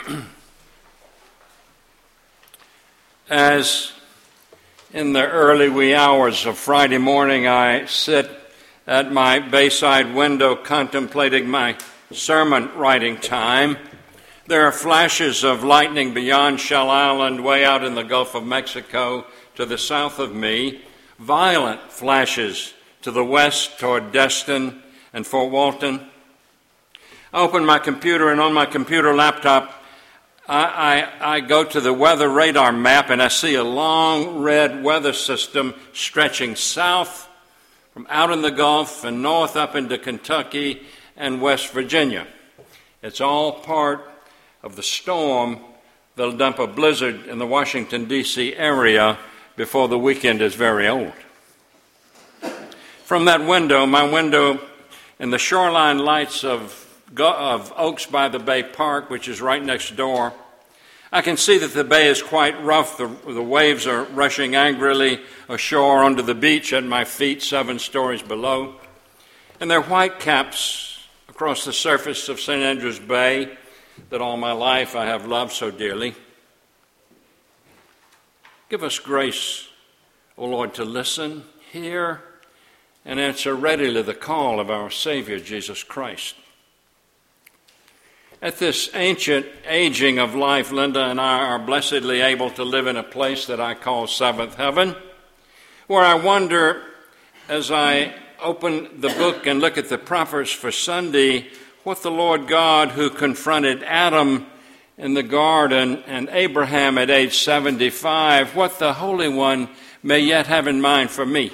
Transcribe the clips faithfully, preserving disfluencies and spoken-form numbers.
As in the early wee hours of Friday morning I sit at my bayside window contemplating my sermon writing time, there are flashes of lightning beyond Shell Island, way out in the Gulf of Mexico to the south of me, violent flashes to the west toward Destin and Fort Walton. I open my computer, and on my computer laptop, I, I, I go to the weather radar map, and I see a long red weather system stretching south from out in the Gulf and north up into Kentucky and West Virginia. It's all part of the storm that'll dump a blizzard in the Washington, D C area before the weekend is very old. From that window, my window in the shoreline lights of of Oaks by the Bay Park, which is right next door, I can see that the bay is quite rough. The, the waves are rushing angrily ashore onto the beach at my feet, seven stories below. And there are white caps across the surface of Saint Andrews Bay that all my life I have loved so dearly. Give us grace, O Lord, to listen, hear, and answer readily the call of our Savior, Jesus Christ. At this ancient aging of life, Linda and I are blessedly able to live in a place that I call Seventh Heaven, where I wonder, as I open the book and look at the prophets for Sunday, what the Lord God who confronted Adam in the garden and Abraham at age seventy-five, what the Holy One may yet have in mind for me.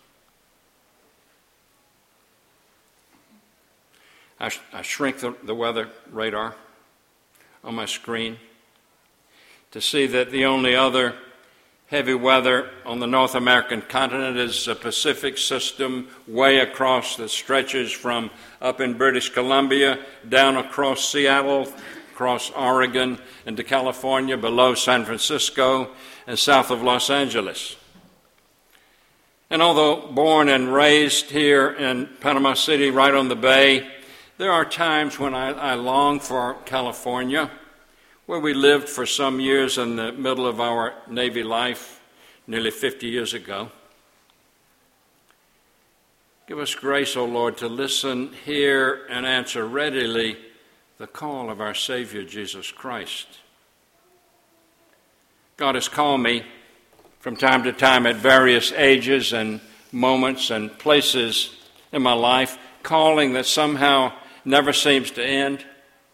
I, sh- I shrink the, the weather radar on my screen to see that the only other heavy weather on the North American continent is a Pacific system way across that stretches from up in British Columbia down across Seattle, across Oregon, into California, below San Francisco, and south of Los Angeles. And although born and raised here in Panama City, right on the bay, there are times when I, I long for California, where we lived for some years in the middle of our Navy life, nearly fifty years ago. Give us grace, O Lord, to listen, hear, and answer readily the call of our Savior, Jesus Christ. God has called me from time to time at various ages and moments and places in my life, calling that somehow never seems to end.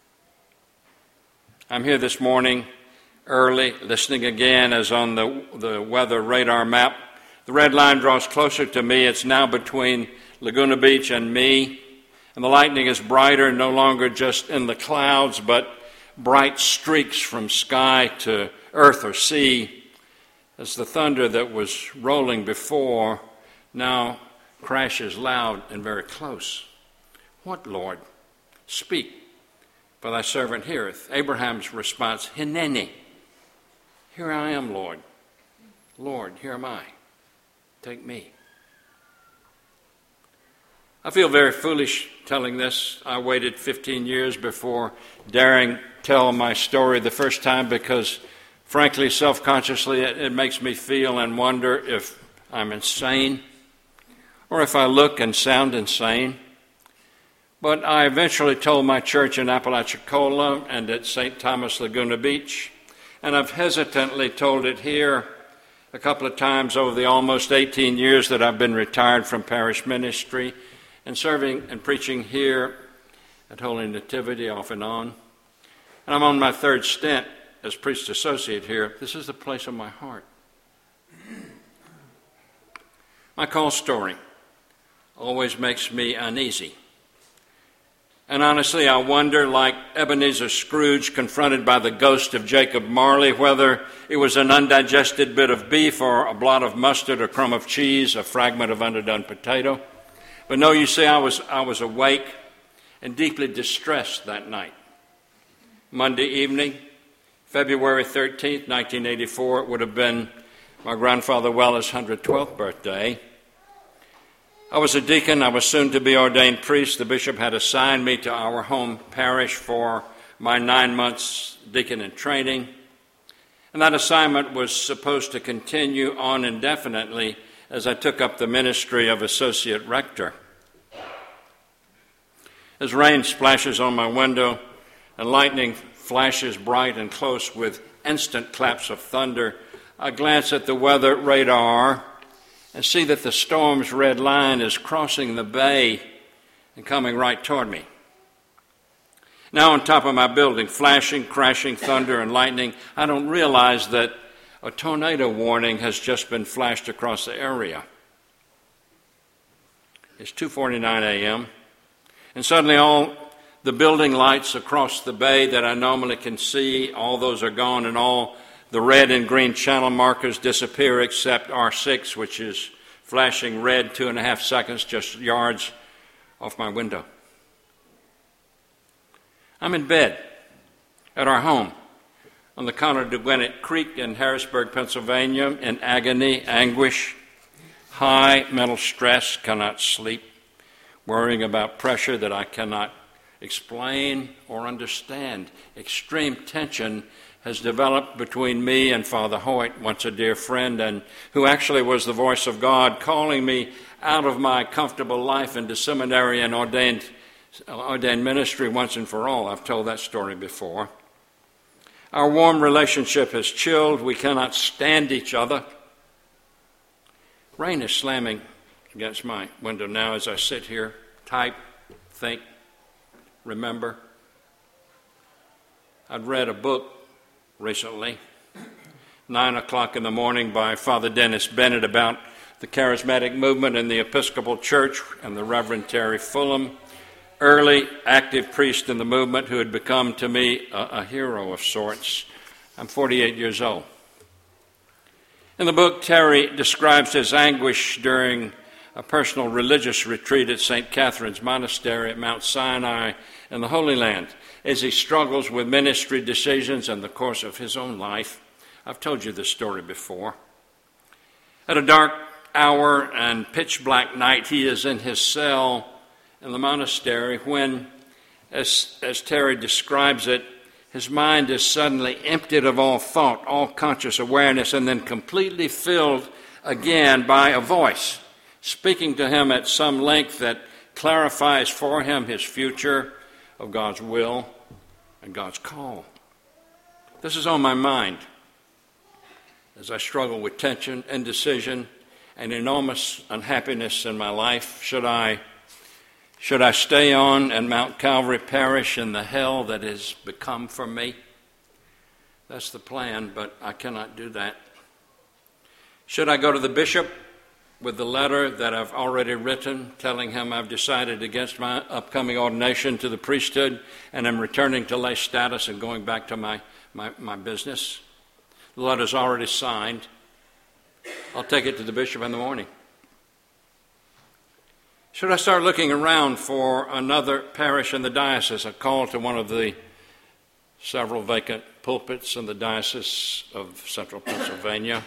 I'm here this morning early, listening again as on the, the weather radar map. The red line draws closer to me. It's now between Laguna Beach and me. And the lightning is brighter, no longer just in the clouds, but bright streaks from sky to earth or sea, as the thunder that was rolling before now crashes loud and very close. What, Lord? Speak, for thy servant heareth. Abraham's response, Hineni. Here I am, Lord. Lord, here am I. Take me. I feel very foolish telling this. I waited fifteen years before daring tell my story the first time because, frankly, self-consciously, it, it makes me feel and wonder if I'm insane or if I look and sound insane. But I eventually told my church in Apalachicola and at Saint Thomas Laguna Beach, and I've hesitantly told it here a couple of times over the almost eighteen years that I've been retired from parish ministry and serving and preaching here at Holy Nativity off and on. And I'm on my third stint as priest associate here. This is the place of my heart. My call story always makes me uneasy. And honestly, I wonder, like Ebenezer Scrooge confronted by the ghost of Jacob Marley, whether it was an undigested bit of beef or a blot of mustard, a crumb of cheese, a fragment of underdone potato. But no, you see, I was I was awake and deeply distressed that night. Monday evening, February thirteenth, nineteen eighty-four, it would have been my grandfather Weller's one hundred twelfth birthday. I was a deacon. I was soon to be ordained priest. The bishop had assigned me to our home parish for my nine months deacon in training. And that assignment was supposed to continue on indefinitely as I took up the ministry of associate rector. As rain splashes on my window and lightning flashes bright and close with instant claps of thunder, I glance at the weather radar and see that the storm's red line is crossing the bay and coming right toward me. Now on top of my building, flashing, crashing thunder and lightning, I don't realize that a tornado warning has just been flashed across the area. It's two forty-nine a.m., and suddenly all the building lights across the bay that I normally can see, all those are gone, and all the red and green channel markers disappear except R six, which is flashing red two and a half seconds, just yards off my window. I'm in bed at our home on the Conner de Gwinnett Creek in Harrisburg, Pennsylvania, in agony, anguish, high mental stress, cannot sleep, worrying about pressure that I cannot explain or understand. Extreme tension has developed between me and Father Hoyt, once a dear friend, and who actually was the voice of God calling me out of my comfortable life into seminary and ordained ordained ministry once and for all. I've told that story before. Our warm relationship has chilled. We cannot stand each other. Rain is slamming against my window now as I sit here, type, think, remember. I'd read a book recently, nine o'clock in the morning, by Father Dennis Bennett about the charismatic movement in the Episcopal Church, and the Reverend Terry Fulham, early active priest in the movement who had become to me a, a hero of sorts. I'm forty-eight years old. In the book, Terry describes his anguish during a personal religious retreat at Saint Catherine's Monastery at Mount Sinai in the Holy Land as he struggles with ministry decisions in the course of his own life. I've told you this story before. At a dark hour and pitch black night, he is in his cell in the monastery when, as, as Terry describes it, his mind is suddenly emptied of all thought, all conscious awareness, and then completely filled again by a voice speaking to him at some length that clarifies for him his future of God's will and God's call. This is on my mind as I struggle with tension, indecision, and enormous unhappiness in my life. Should I Should I stay on and Mount Calvary perish in the hell that has become for me? That's the plan, but I cannot do that. Should I go to the bishop with the letter that I've already written, telling him I've decided against my upcoming ordination to the priesthood and am returning to lay status and going back to my, my, my business? The letter's already signed. I'll take it to the bishop in the morning. Should I start looking around for another parish in the diocese? A call to one of the several vacant pulpits in the diocese of central Pennsylvania.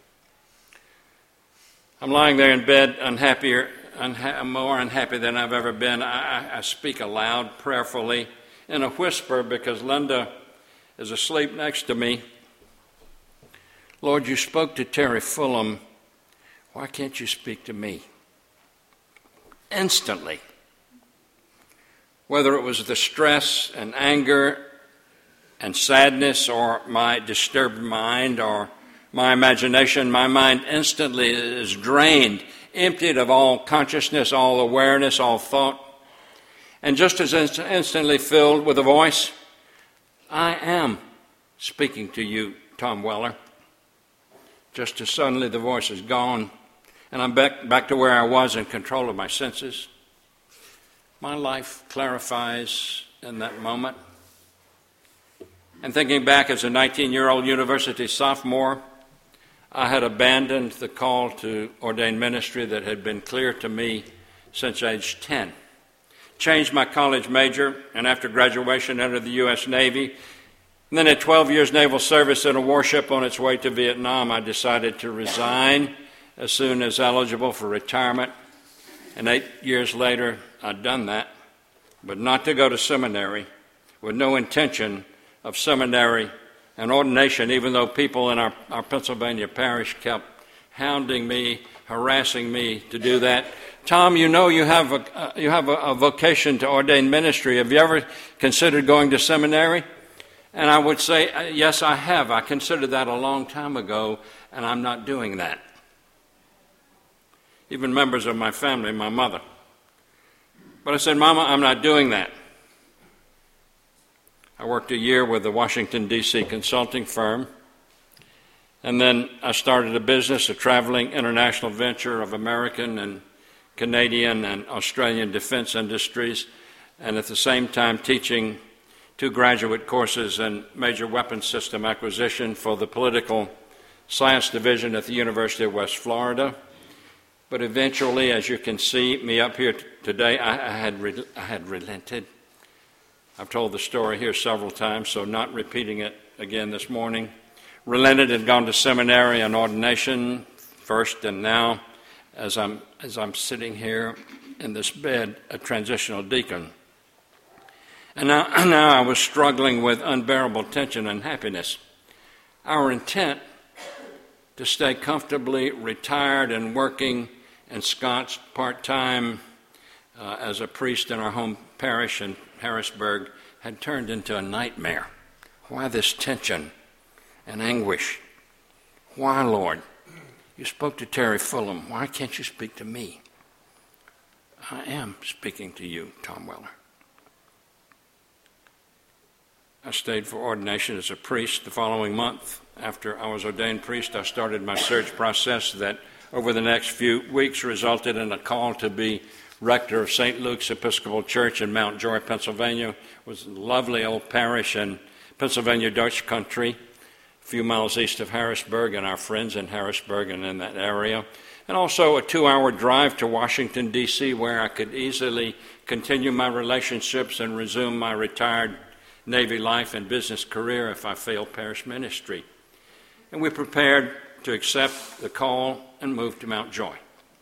I'm lying there in bed, unhappier, unha- more unhappy than I've ever been. I, I speak aloud, prayerfully, in a whisper, because Linda is asleep next to me. Lord, you spoke to Terry Fulham. Why can't you speak to me? Instantly. Whether it was the stress and anger and sadness or my disturbed mind or my imagination, my mind instantly is drained, emptied of all consciousness, all awareness, all thought, and just as inst- instantly filled with a voice. I am speaking to you, Tom Weller. Just as suddenly the voice is gone, and I'm back, back to where I was, in control of my senses. My life clarifies in that moment. And thinking back as a nineteen-year-old university sophomore, I had abandoned the call to ordained ministry that had been clear to me since age ten. Changed my college major, and after graduation entered the U S Navy. And then at twelve years naval service in a warship on its way to Vietnam, I decided to resign as soon as eligible for retirement. And eight years later, I'd done that, but not to go to seminary, with no intention of seminary and ordination, even though people in our, our Pennsylvania parish kept hounding me, harassing me to do that. Tom, you know you have a, uh, you have a, a vocation to ordain ministry. Have you ever considered going to seminary? And I would say, yes, I have. I considered that a long time ago, and I'm not doing that. Even members of my family, my mother. But I said, Mama, I'm not doing that. I worked a year with the Washington, D C consulting firm, and then I started a business, a traveling international venture of American and Canadian and Australian defense industries, and at the same time teaching two graduate courses in major weapons system acquisition for the political science division at the University of West Florida. But eventually, as you can see me up here t- today, I, I, had re- I had relented. I've told the story here several times, so not repeating it again this morning. Relented and gone to seminary and ordination first, and now, as I'm as I'm sitting here in this bed, a transitional deacon. And now, now I was struggling with unbearable tension and happiness. Our intent to stay comfortably retired and working ensconced part-time uh, as a priest in our home parish in Harrisburg had turned into a nightmare. Why this tension and anguish? Why, Lord? You spoke to Terry Fulham. Why can't you speak to me? I am speaking to you, Tom Weller. I stayed for ordination as a priest. The following month, after I was ordained priest, I started my search process that over the next few weeks resulted in a call to be rector of Saint Luke's Episcopal Church in Mount Joy, Pennsylvania. It was a lovely old parish in Pennsylvania Dutch country, a few miles east of Harrisburg, and our friends in Harrisburg and in that area. And also a two-hour drive to Washington, D C, where I could easily continue my relationships and resume my retired Navy life and business career if I failed parish ministry. And we prepared to accept the call and move to Mount Joy.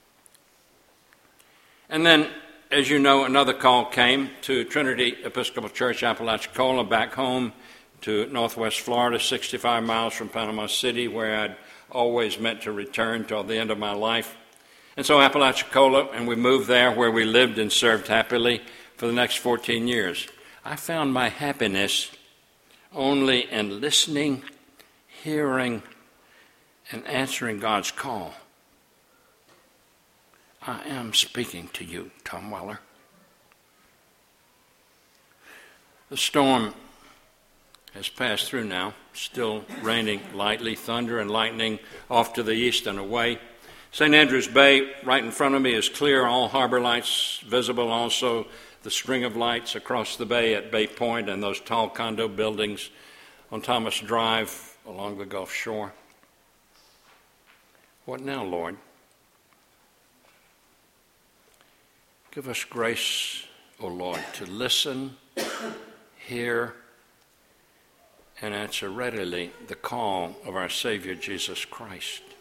And then, as you know, another call came to Trinity Episcopal Church, Apalachicola, back home to Northwest Florida, sixty-five miles from Panama City, where I'd always meant to return till the end of my life. And so Apalachicola, and we moved there where we lived and served happily for the next fourteen years. I found my happiness only in listening, hearing, and answering God's call. I am speaking to you, Tom Weller. The storm has passed through now, still raining lightly, thunder and lightning off to the east and away. Saint Andrews Bay, right in front of me, is clear, all harbor lights visible, also the string of lights across the bay at Bay Point and those tall condo buildings on Thomas Drive along the Gulf Shore. What now, Lord? Give us grace, O Lord, to listen, hear, and answer readily the call of our Savior Jesus Christ.